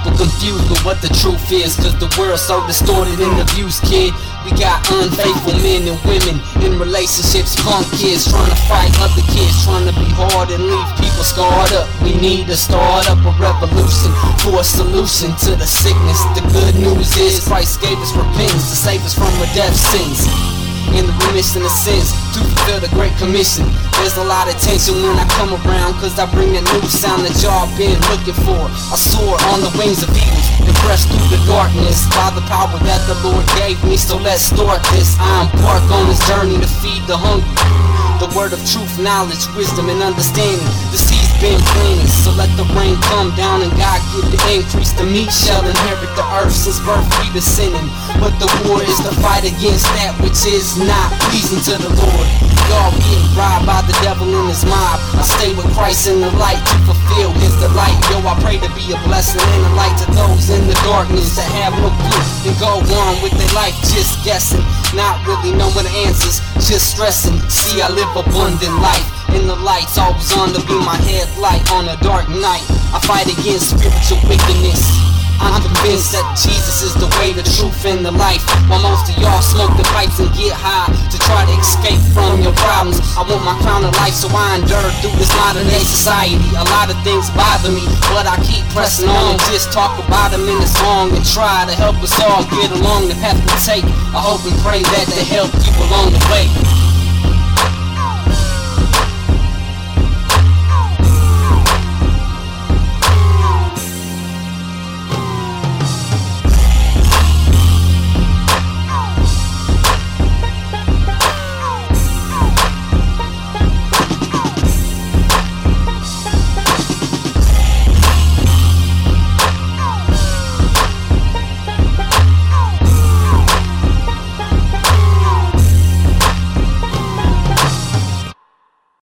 people confused with what the truth is, cause the world's so distorted in the views, kid. We got unfaithful men and women in relationships, punk kids trying to fight other kids, trying to be hard and leave people scarred up. We need to start up a revolution for a solution to the sickness. The good news is Christ gave us repentance to save us from our death sins and the remission of sins to fulfill the Great Commission. There's a lot of tension when I come around, cause I bring a new sound that y'all been looking for. I soar on the wings of eagles and press through the darkness by the power that the Lord gave me. So let's start this. I embark on this journey to feed the hungry, the word of truth, knowledge, wisdom, and understanding. The seed's been planted, so let the rain come down and God give the increase. The meek shall inherit the earth, since birth we descending. But the war is to fight against that which is not pleasing to the Lord. Y'all getting bribed by the devil and his mob. I stay with Christ in the light to fulfill his delight. Yo, I pray to be a blessing and a light to those in the darkness that have no clue and go on with their life just guessing, not really knowing the answers, just stressing. See, I live abundant life, and the light's always on to be my headlight on a dark night. I fight against spiritual wickedness. I'm convinced that Jesus is the way, the truth, and the life. While most of y'all smoke the pipes and get high to try to escape from your problems, I want my crown of life, so I endure through this modern day society. A lot of things bother me, but I keep pressing on. Just talk about them in the song and try to help us all get along the path we take. I hope and pray that they help you along the way.